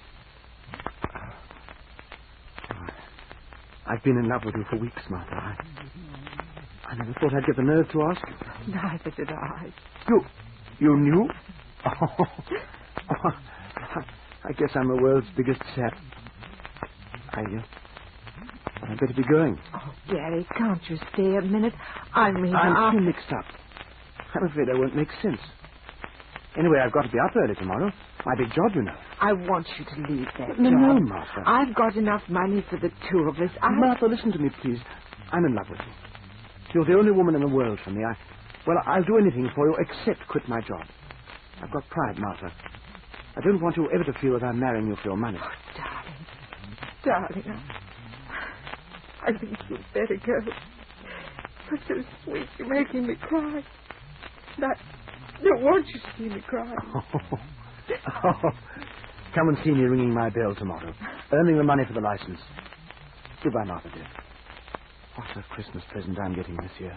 I've been in love with you for weeks, Martha. I, I never thought I'd get the nerve to ask. Neither did I. You, you knew? Oh, oh, I guess I'm the world's biggest sap. I, uh, I'd better be going. Oh, Gary, can't you stay a minute? I mean, I'm I'll... too mixed up. I'm afraid I won't make sense. Anyway, I've got to be up early tomorrow. My big job, you know. I want you to leave that No, job. no, Martha. I've got enough money for the two of us. I... Martha, listen to me, please. I'm in love with you. You're the only woman in the world for me. I, well, I'll do anything for you except quit my job. I've got pride, Martha. I don't want you ever to feel that I'm marrying you for your money. Oh, darling. Darling, I, I think you'd better go. You're so sweet. You're making me cry. And I don't want you to see me cry. Oh, come and see me ringing my bell tomorrow, earning the money for the license. Goodbye, Martha, dear. What a Christmas present I'm getting this year.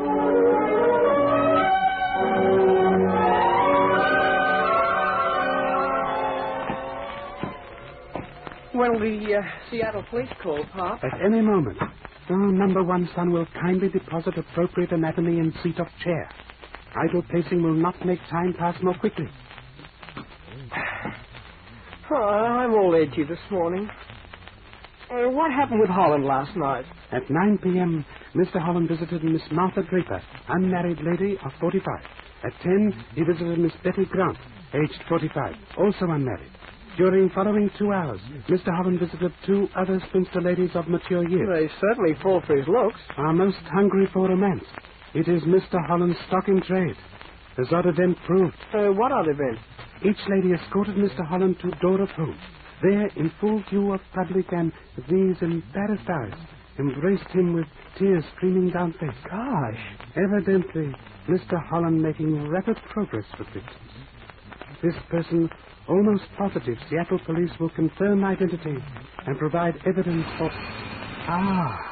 When the uh, Seattle police call, Pop? At any moment. Oh, number one son will kindly deposit appropriate anatomy in seat of chair. Idle pacing will not make time pass more quickly. Oh, I'm all edgy this morning. Uh, what happened with Holland last night? At nine p.m., Mister Holland visited Miss Martha Draper, unmarried lady of forty-five. At ten, he visited Miss Betty Grant, aged forty-five, also unmarried. During following two hours, Mister Holland visited two other spinster ladies of mature years. They certainly fall for his looks. Are most hungry for romance. It is Mister Holland's stock in trade. As odd event proved. Uh, what odd event? Each lady escorted Mister Holland to door of home. There, in full view of public and these embarrassed eyes, embraced him with tears streaming down face. Gosh. Evidently, Mister Holland making rapid progress with victims. This person, almost positive Seattle police will confirm identity and provide evidence for... Ah.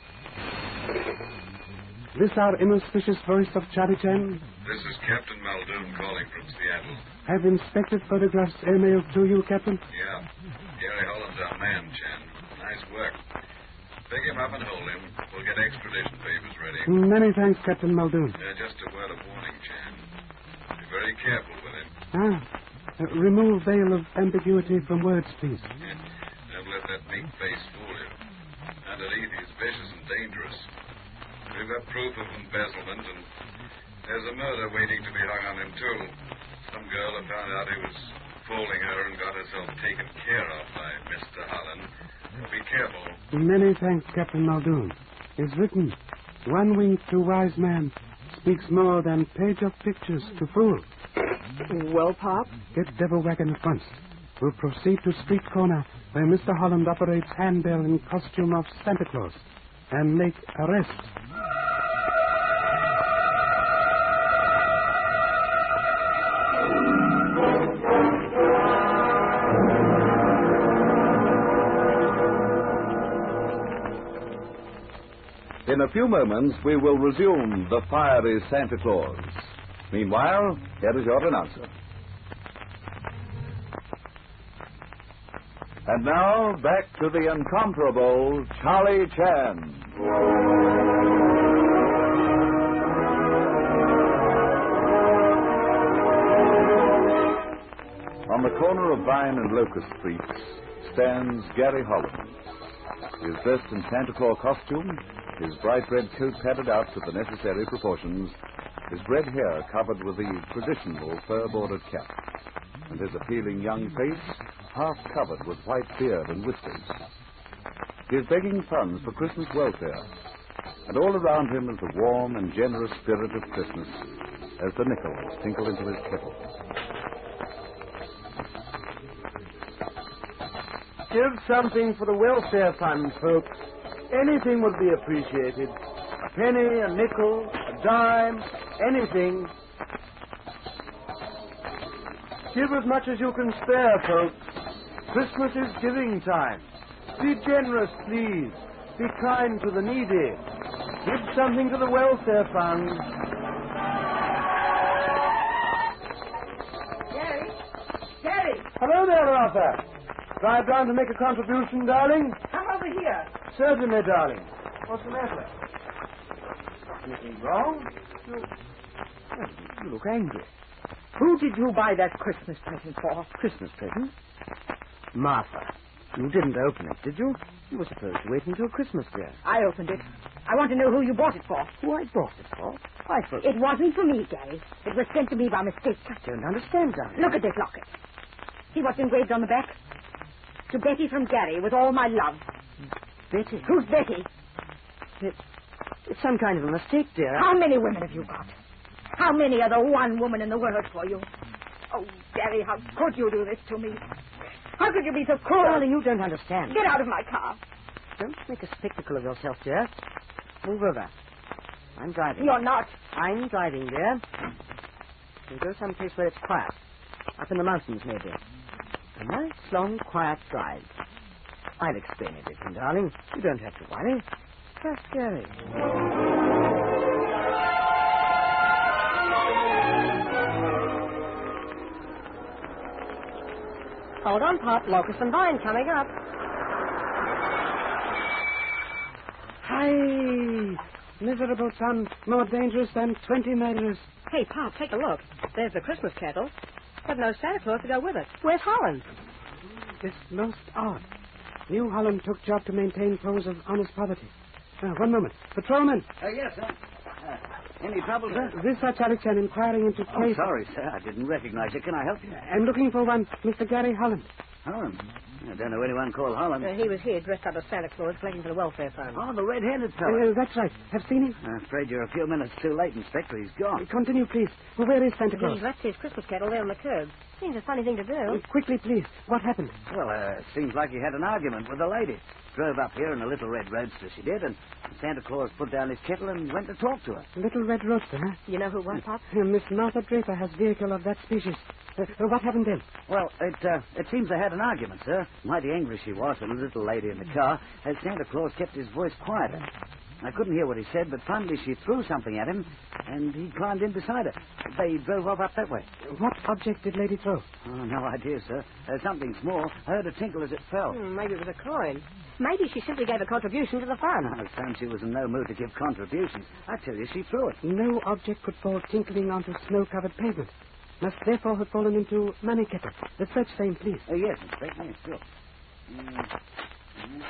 This our inauspicious voice of Charlie Chan? This is Captain Muldoon calling from Seattle. Have inspected photographs airmailed to you, Captain? Yeah. Gary Holland's our man, Chan. Nice work. Pick him up and hold him. We'll get extradition papers ready. Many thanks, Captain Muldoon. Uh, just a word of warning, Chan. Be very careful with him. Ah. Uh, remove veil of ambiguity from words, please. Don't let that meek face fool you. Underneath, he's vicious and dangerous. We've got proof of embezzlement, and there's a murder waiting to be hung on him, too. Some girl had found out he was fooling her and got herself taken care of by Mister Holland. Be careful. Many thanks, Captain Muldoon. Is written, one wink to wise man speaks more than page of pictures to fool. Well, Pop? Get Devil Wagon at once. We'll proceed to street corner where Mister Holland operates handbell in costume of Santa Claus and make arrest. In a few moments, we will resume the fiery Santa Claus. Meanwhile, here is your announcer. And now, back to the incomparable Charlie Chan. On the corner of Vine and Locust Streets stands Gary Holland. He is dressed in Santa Claus costume, his bright red coat padded out to the necessary proportions, his red hair covered with the traditional fur-bordered cap, and his appealing young face half covered with white beard and whiskers. He is begging funds for Christmas welfare, and all around him is the warm and generous spirit of Christmas as the nickels tinkle into his kettle. Give something for the welfare fund, folks. Anything would be appreciated. A penny, a nickel, a dime, anything. Give as much as you can spare, folks. Christmas is giving time. Be generous, please. Be kind to the needy. Give something to the welfare fund. Gary? Gary! Hello there, Arthur. Drive down to make a contribution, darling? Come over here. Certainly, darling. What's the matter? anything wrong. You, well, you look angry. Who did you buy that Christmas present for? Christmas present? Martha, you didn't open it, did you? You were supposed to wait until Christmas, dear. I opened it. I want to know who you bought it for. Who I bought it for? I thought... It wasn't for me, Gary. It was sent to me by mistake. I don't understand, darling. Look at this locket. See what's engraved on the back? To Betty from Gary, with all my love. Betty? Who's Betty? It, it's some kind of a mistake, dear. How many women have you got? How many are the one woman in the world for you? Oh, Gary, how could you do this to me? How could you be so cruel? Darling, you don't understand. Get out of my car. Don't make a spectacle of yourself, dear. Move over. I'm driving. You're not. I'm driving, dear. We'll go someplace where it's quiet. Up in the mountains, maybe. A nice, long, quiet drive. I'll explain everything, darling. You don't have to worry. Trust Gary. Hold on, Pop. Locust and Vine coming up. Hi! Miserable son, more dangerous than twenty murderers. Hey, Pop, take a look. There's the Christmas kettle, but no Santa Claus to go with it. Where's Holland? It's most odd. New Holland took job to maintain pose of honest poverty. Uh, one moment. Patrolman! Uh, yes, sir. Uh, any trouble, sir? This is Alexander inquiring into Oh, case... sorry, sir. I didn't recognize you. Can I help you? I'm looking for one, Mister Gary Holland. Holland? I don't know anyone called Holland. Uh, he was here dressed up as Santa Claus collecting for the welfare fund. Oh, the red-headed fellow. Uh, that's right. Have seen him? I'm afraid you're a few minutes too late, Inspector. He's gone. Uh, continue, please. Well, where is Santa Claus? He's left his Christmas kettle there on the curb. Seems a funny thing to do. Uh, quickly, please. What happened? Well, uh, seems like he had an argument with a lady. Drove up here in a little red roadster, she did, and Santa Claus put down his kettle and went to talk to her. Little red roadster, huh? You know who won, Pop? Uh, Miss Martha Draper has vehicle of that species. Uh, uh, what happened then? Well, it uh, it seems they had an argument, sir. Mighty angry she was with the little lady in the car, as Santa Claus kept his voice quieter. I couldn't hear what he said, but finally she threw something at him, and he climbed in beside her. They drove off up that way. What object did lady throw? Oh, no idea, sir. Uh, something small. I heard a tinkle as it fell. Hmm, maybe it was a coin. Maybe she simply gave a contribution to the fund. I found she was in no mood to give contributions. I tell you, she threw it. No object could fall tinkling onto snow-covered pavement. Must therefore have fallen into money kettle. The search same, please. Uh, yes, Inspector. Yes, sure. Mm. Mm.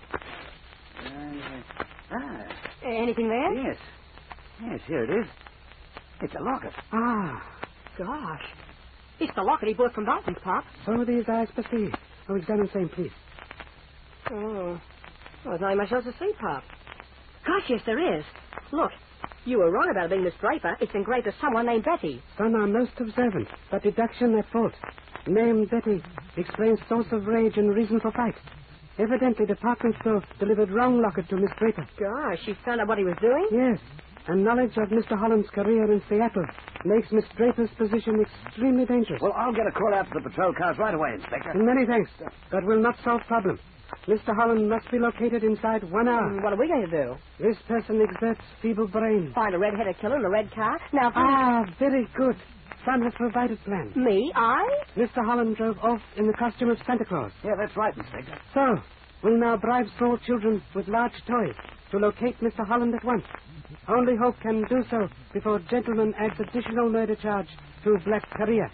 Uh, ah. Anything there? Yes. Yes, here it is. It's a locket. Ah. Gosh. It's the locket he bought from Dalton's, Pop. So these eyes perceive. Oh, examine same, please. Oh. Well, there's not much else to see, Pop. Gosh, yes, there is. Look, you were wrong about it being Miss Draper. It's engraved as someone named Betty. Some are most observant, but deduction at fault. Name Betty explains source of rage and reason for fight. Evidently, department store delivered wrong locket to Miss Draper. Gosh, she found out what he was doing? Yes, and knowledge of Mister Holland's career in Seattle makes Miss Draper's position extremely dangerous. Well, I'll get a call out to the patrol cars right away, Inspector. Many thanks, but will not solve problem. Mister Holland must be located inside one hour. Mm, what are we going to do? This person exerts feeble brain. Find a red-headed killer in a red car? Now, Ah, very good. Son has provided plan. Me? I? Mister Holland drove off in the costume of Santa Claus. Yeah, that's right, Inspector. So, we'll now bribe small children with large toys to locate Mister Holland at once. Only hope can do so before gentleman adds additional murder charge to Black Career.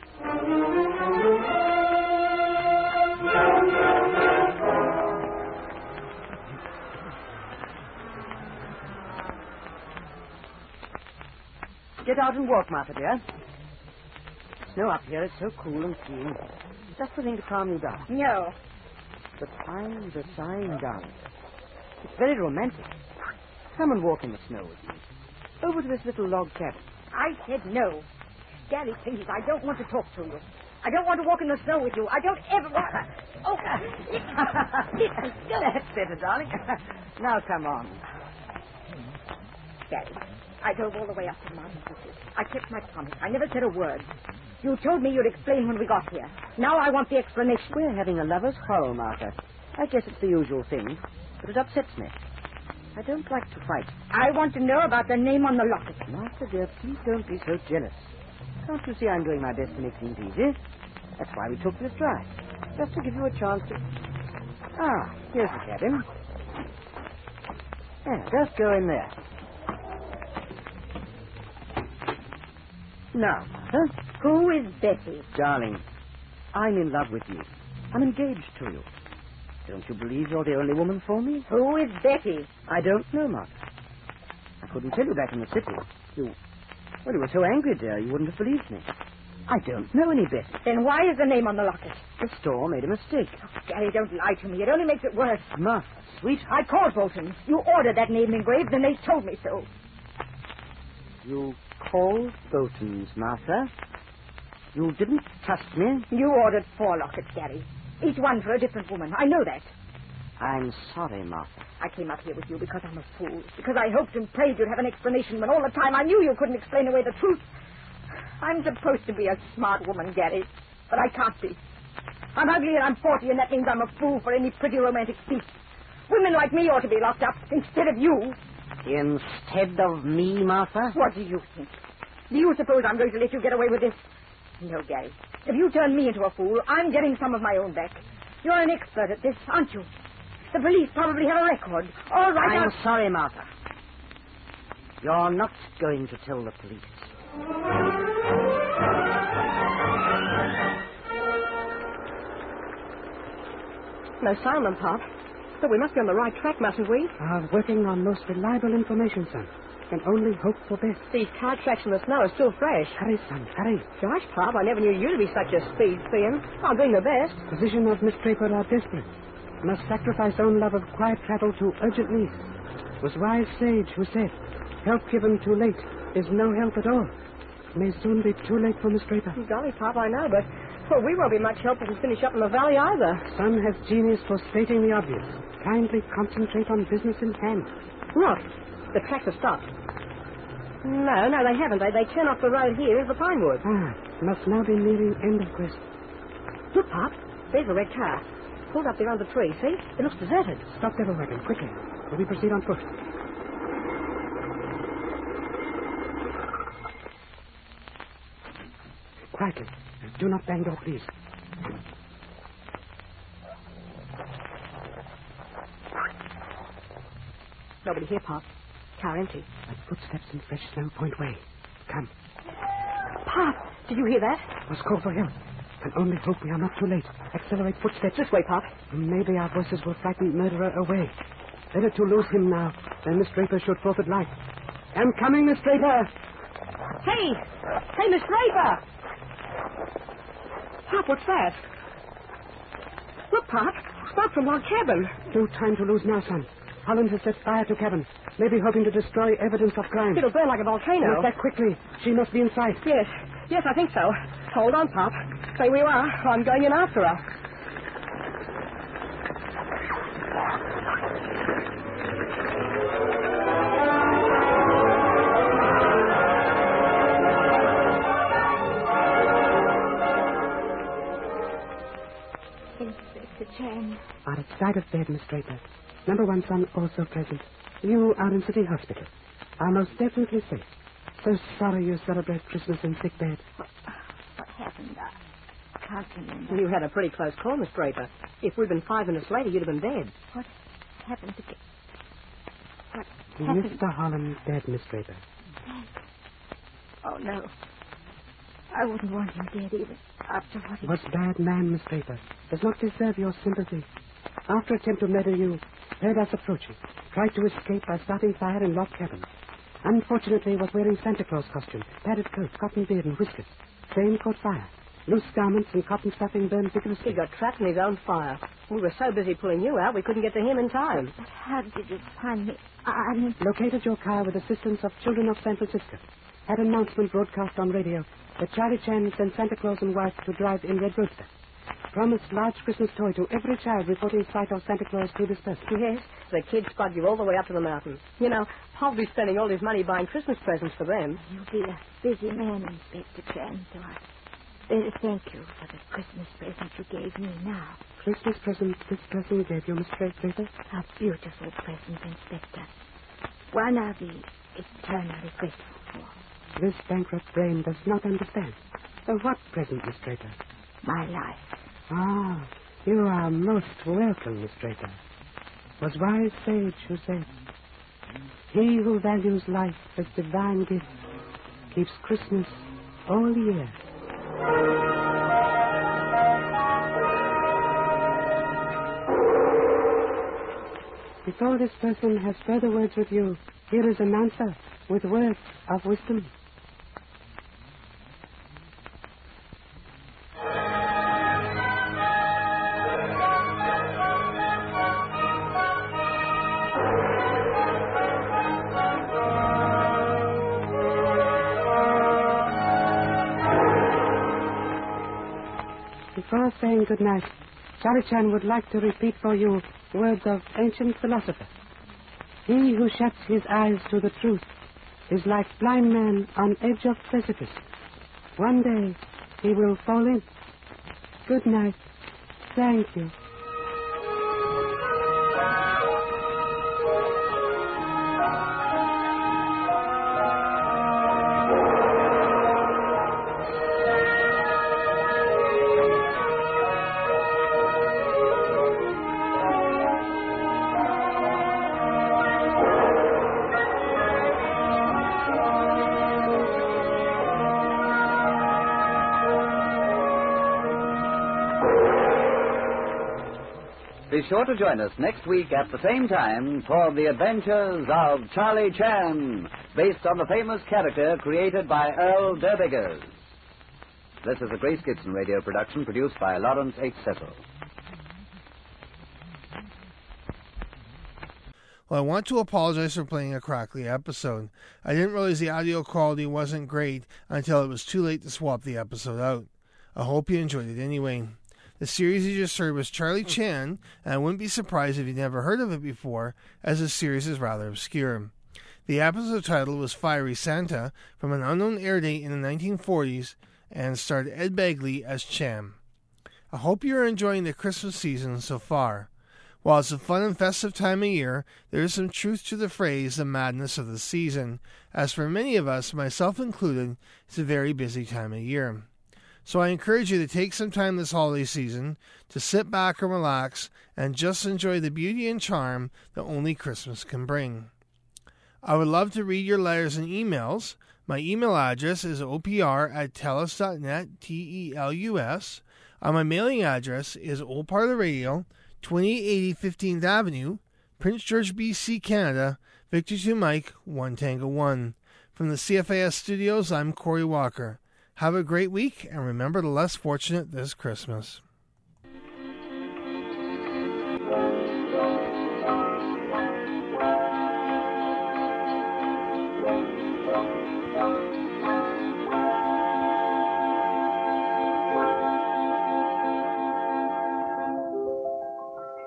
Get out and walk, Martha, dear. Snow up here is so cool and clean. Just the thing to calm you down. No. The time, the time, darling. It's very romantic. Come and walk in the snow with me. Over to this little log cabin. I said no. Gary, please, I don't want to talk to you. I don't want to walk in the snow with you. I don't ever want to... Oh, That's better, darling. Now, come on. Gary, I drove all the way up to the mountains with you. I kept my promise. I never said a word. You told me you'd explain when we got here. Now I want the explanation. We're having a lover's quarrel, Martha. I guess it's the usual thing, but it upsets me. I don't like to fight. I want to know about the name on the locket. Martha, dear, please don't be so jealous. Can't you see I'm doing my best to make things easy? That's why we took this drive. Just to give you a chance to... Ah, here's the cabin. Yeah, just go in there. Now, huh? Who is Betty? Darling, I'm in love with you. I'm engaged to you. Don't you believe you're the only woman for me? Who is Betty? I don't know, Martha. I couldn't tell you back in the city. You, well, you were so angry, dear, you wouldn't have believed me. I don't know any Betty. Then why is the name on the locket? The store made a mistake. Oh, Gary, don't lie to me. It only makes it worse. Martha, sweet. I called Bolton. You ordered that name engraved, and they told me so. You called Bolton's, Martha? You didn't trust me? You ordered four lockets, Gary. Each one for a different woman. I know that. I'm sorry, Martha. I came up here with you because I'm a fool. Because I hoped and prayed you'd have an explanation when all the time I knew you couldn't explain away the truth. I'm supposed to be a smart woman, Gary, but I can't be. I'm ugly and I'm forty, and that means I'm a fool for any pretty romantic speech. Women like me ought to be locked up instead of you. Instead of me, Martha? What do you think? Do you suppose I'm going to let you get away with this? No, Gary. If you turn me into a fool, I'm getting some of my own back. You're an expert at this, aren't you? The police probably have a record. All right, I'm I'll... sorry, Martha. You're not going to tell the police. No sign of them, Pop. But we must be on the right track, mustn't we? Are working on most reliable information, son. Can only hope for best. These car tracks in the snow are still fresh. Hurry, son, hurry. Gosh, Pop, I never knew you to be such a speed fiend. I'm doing the best. Position of Miss Draper are desperate. Must sacrifice own love of quiet travel to urgent need. Was wise sage who said, help given too late is no help at all. May soon be too late for Miss Draper. Golly, Pop, I know, but well, we won't be much help if we finish up in the valley either. Son has genius for stating the obvious. Kindly concentrate on business in hand. Look, the tracks have stopped. No, no, they haven't. They, they turn off the road here as the pine wood. Ah, must now be nearing end of quest. Look, Pop, there's a red car. Pulled up there under the tree, see? It looks deserted. Stop devil wagon, quickly. Will we proceed on foot? Quietly. Do not bang door, please. Nobody here, Pop. Car empty. Like footsteps in fresh snow point way. Come. Pop, did you hear that? Must call for help. Can only hope we are not too late. Accelerate footsteps. This way, Pop. Maybe our voices will frighten murderer away. Better to lose him now than Miss Draper should forfeit life. I'm coming, Miss Draper. Hey! Hey, Miss Draper! Pop, what's that? Look, Pop. Smoke from log cabin. No time to lose now, son. Holland has set fire to cabin. Maybe hoping to destroy evidence of crime. It'll burn like a volcano. Not that quickly. She must be inside. Yes. Yes, I think so. Hold on, Pop. Stay where you are. I'm going in after her. Inspector Chan. Are at side of bed, Miss Draper. Number one son also present. You are in City Hospital. Are most definitely safe. So sorry you celebrate Christmas in sick bed. What, what happened? I can't remember. You had a pretty close call, Miss Draper. If we'd been five minutes later, you'd have been dead. What happened to... What happened? Mister Holland is dead, Miss Draper. Dead? Oh, no. I wouldn't want him dead even after what he... Was bad man, Miss Draper. Does not deserve your sympathy. After attempt to murder you, heard us approaching. Tried to escape by starting fire in log cabin. Unfortunately, was wearing Santa Claus costume, padded coat, cotton beard, and whiskers. Same caught fire. Loose garments and cotton stuffing burned vigorously. He got trapped in his own fire. We were so busy pulling you out, we couldn't get to him in time. But how did you find me? I mean... Located your car with assistance of Children of San Francisco. Had announcement broadcast on radio that Charlie Chan sent Santa Claus and wife to drive in Red Roadster. Promised large Christmas toy to every child reporting sight of Santa Claus through this person. Yes, the kids spud you all the way up to the mountain. You know, Pop'll be spending all his money buying Christmas presents for them. You'll be a busy man, Inspector Chan, so I better thank you for the Christmas present you gave me now. Christmas present this person gave you, Miss Draper? A beautiful present, Inspector. One I'll be eternally grateful for. This bankrupt brain does not understand. Uh, what present, Miss Draper? My life. Ah, you are most welcome, Miss Draper. Was wise sage who said, he who values life as divine gift keeps Christmas all year. Before this person has further words with you, here is an answer with words of wisdom. Before saying good night, Charlie Chan would like to repeat for you words of ancient philosophers. He who shuts his eyes to the truth is like blind man on edge of precipice. One day he will fall in. Good night. Thank you. Be sure to join us next week at the same time for the adventures of Charlie Chan, based on the famous character created by Earl Derbiggers. This is a Grace Gibson radio production produced by Lawrence H. Cecil. Well, I want to apologize for playing a crackly episode. I didn't realize the audio quality wasn't great until it was too late to swap the episode out. I hope you enjoyed it anyway. The series you just heard was Charlie Chan, and I wouldn't be surprised if you'd never heard of it before, as the series is rather obscure. The episode title was Fiery Santa, from an unknown air date in the nineteen forties, and starred Ed Begley as Chan. I hope you're enjoying the Christmas season so far. While it's a fun and festive time of year, there is some truth to the phrase, the madness of the season, as for many of us, myself included, it's a very busy time of year. So I encourage you to take some time this holiday season to sit back and relax and just enjoy the beauty and charm that only Christmas can bring. I would love to read your letters and emails. My email address is o p r at telus dot net, T E L U S. And my mailing address is Old Parlor Radio, twenty eighty fifteenth Avenue, Prince George, B C, Canada, Victor two Mike, one Tango one. From the C F A S studios, I'm Corey Walker. Have a great week, and remember the less fortunate this Christmas.